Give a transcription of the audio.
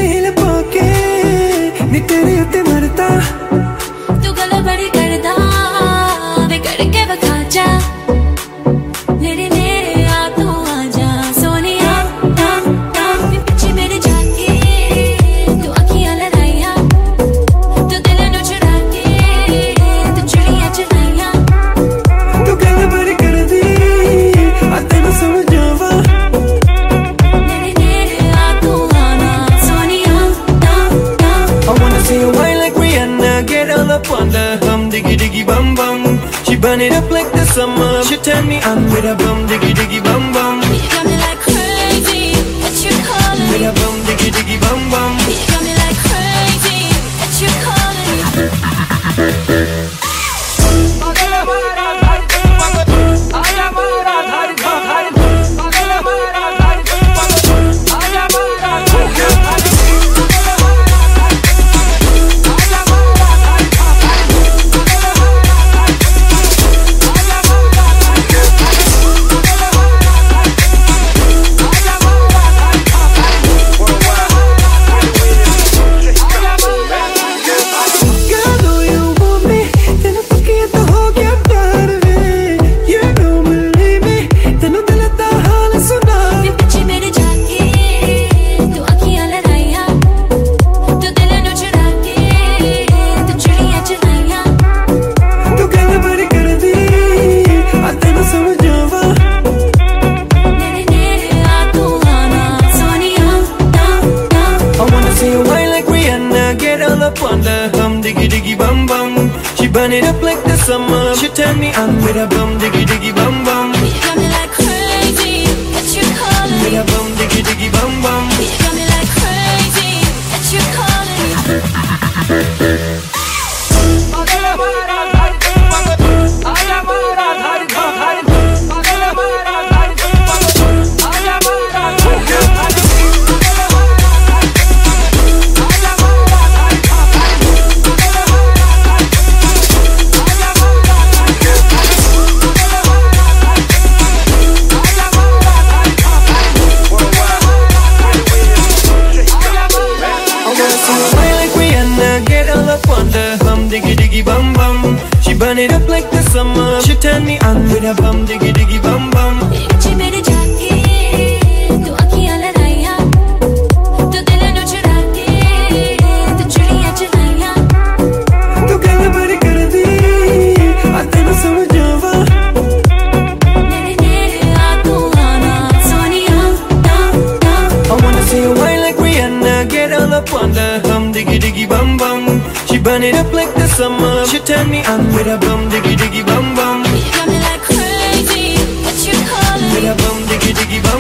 Heel पाके नी तेरे उत्ते मरदा तू गल बड़ी करदा वे करके वखा जा मेरे मेरे आ तू आजा सोनिया पिछे मेरे जाके तू अखियां लड़ाइया तू दिल नू चुरा के तू चिड़िया चलाइया तू गल बड़ी करदी आ तैनू समझावा मेरे मेरे आ तू आना Sonia I wanna see you whine like Rihanna, get all up on the hum, diggy diggy bum bum. She burn it up like the summer. She turn me on with a bum, diggy diggy bum bum. You got me like crazy, what you calling With me? a bum, diggy diggy bum bum. You got me like crazy, what you calling me? Girl, know you want me, तैनू पक्कियां तो हो गया प्यार वे. You don't believe me, तैनू दिल दा हाल सुना. पिछे मेरे जाके तू अखियां लड़ाइया तू दिल नू चुरा के तू चिड़िया चलाइया तू गल बड़ी करदी आ तैनू समझावा. मेरे मेरे आ तू आना Sonia I wanna see you whine like Rihanna, get all up on the hum, diggy diggy bum bum. She burn it up like the summer. She turn me on with a bum, diggy diggy bum bum. You got me like crazy, what you calling With me? a bum, diggy diggy bum bum. You got me like crazy, what you calling me? I wanna see you whine like Rihanna, get all up on the hum, diggy diggy bum bum. She burn it up like the summer. She turn me on with a bum, diggy diggy bum bum. पिछे मेरे जाके तू अखियां लड़ाइया तू दिल नू चुरा के तू चिड़िया चलाइया तू गल बड़ी करदी आ तैनू समझावा. मेरे मेरे आ तू आना Sonia I wanna see you whine like Rihanna, get all up on the hum, diggy diggy bum bum. She burn it up like the summer. She turn me on with a bum, diggy diggy bum bum. You got me like crazy, what you calling With me? a bum, diggy diggy bum